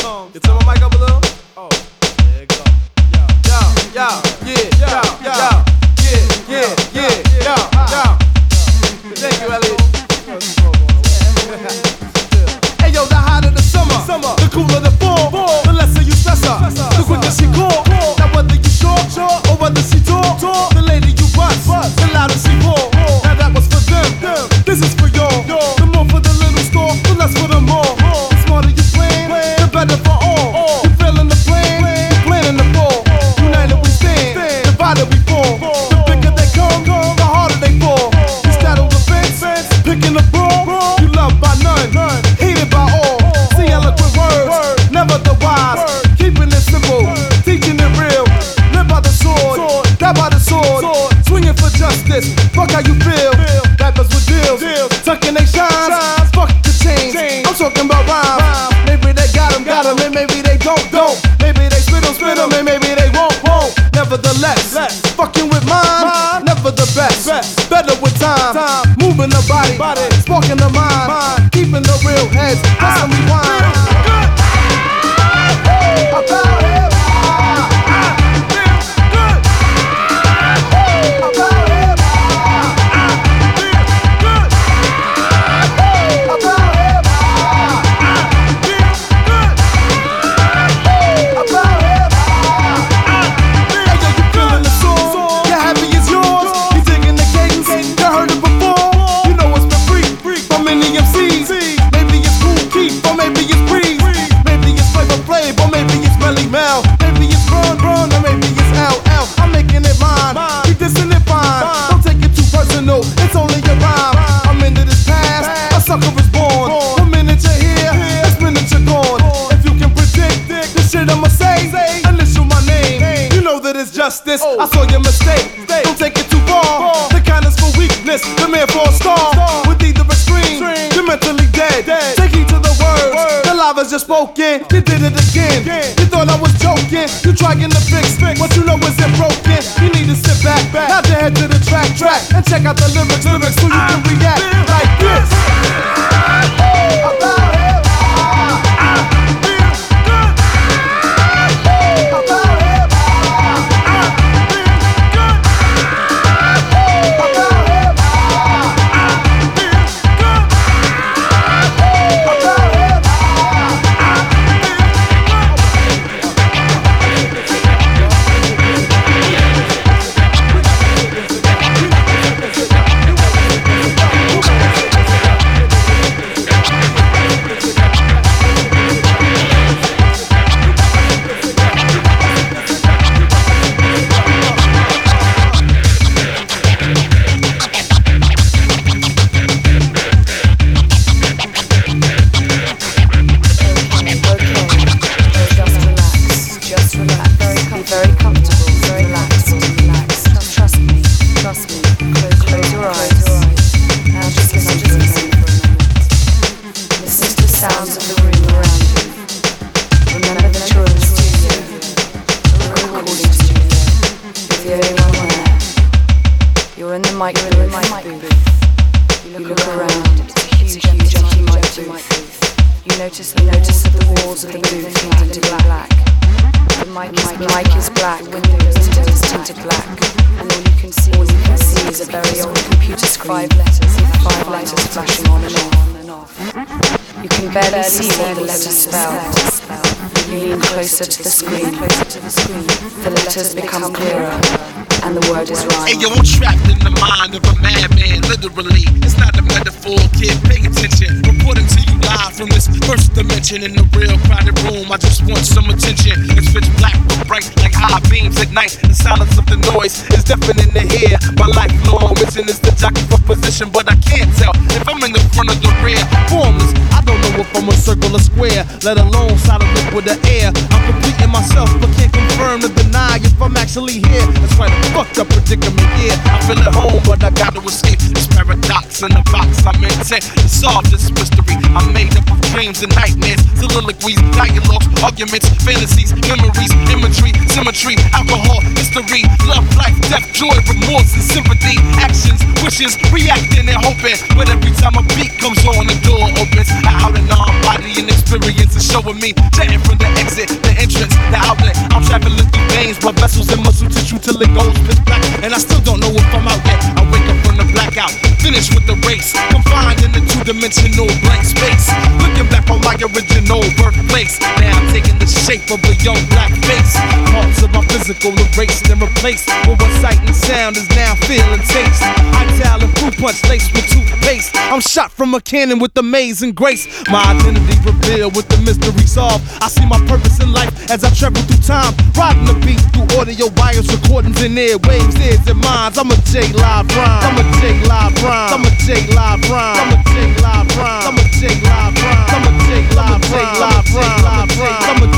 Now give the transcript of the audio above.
You turn my mic up a little? Oh, there it go. Thank you, Elliot. Hey yo, the hotter the summer, the cooler the fall, the lesser you stress her, the quicker she call. Now whether you short or whether she tall, the later you bust, the louder she roar. Now that was for them, this is for y'all. The more for the little store, the less for the more. The smarter you plan, the better for all. You feeling the plan, you planning the fall. United we stand, divided we fall. The bigger they come, the harder they fall. You straddle the fence, picking the ball. You loved by none, hated by all. See eloquent words, never the wise. Keeping it simple, teaching it real. Live by the sword, die by the sword. Swinging for justice, fuck how you feel. Rappers with deals, tucking they shines. Fuck the change, I'm talking about rhymes. Maybe they got 'em, and maybe they don't. Maybe they spit 'em, and maybe they won't. Nevertheless, fucking with mine, never the best. Better with time, moving the body, sparking the mind, keeping the real heads, pressing rewind. About him. It's only a rhyme. I'm into this past. A sucker is born. 1 minute you're here, next minute you're gone. If you can predict the shit I'ma say, initial my name. You know that it's justice. I saw your mistake. Don't take it too far. The kindness for weakness, the man for a star. With either extreme, you're mentally dead. Take heed to the words. The lava's just spoken. You did it again. You thought I was joking. You trying to fix what you know isn't broken. You need to sit back, nod your head to the track, and check out the lyrics so you can react like this. About him. To the screen, the letters become clearer, and the word is right. Hey yo, I'm trapped in the mind of a madman, literally. It's not a metaphor, kid, pay attention. Reporting to you live from this first dimension. In the real crowded room, I just want some attention. It's pitch black but bright like high beams at night. The silence of the noise is deafening to hear. My lifelong mission is to jockey for position, but I can't tell if I'm in the front or the rear. Formless, I don't know if I'm a circle or square, let alone solid liquid or air. I'm completing myself, but can't compete confirm or deny if I'm actually here. That's quite a fucked up predicament, yeah. I feel at home, but I got to escape this paradox in the box. I'm intent to solve this mystery. I'm made up of dreams and nightmares, soliloquies, dialogues, arguments, fantasies, memories, imagery, symmetry, alcohol, history, love, life, death, joy, remorse, and sympathy, actions, wishes, reacting and hoping. But every time a beat comes on, the door opens. Out and on, body and experience is showing me, jetting from the exit, the entrance, the outlet. I'm traveling through veins, blood vessels, and muscle tissue till it goes pitch black. And I still don't know if I'm out yet. I wake up from the blackout, finished with the race, confined in the two-dimensional blank space. Looking back on my original birthplace, now I'm taking the shape of a young black face. Parts of my physical erased and replaced with what sight and sound is now feel and taste. I tell and fruit punch laced with toothpaste. I'm shot from a cannon with amazing grace. My identity revealed with the mystery solved. I see my purpose in life as I travel through time, riding the beat through audio wires, recordings in airwaves, ears and minds. I'm a J live rhyme. I'm a J live rhyme. I'm a J live rhyme. I'm a J live rhyme. I'm a J live rhyme. I'm a J live rhyme. I'm a J live rhyme.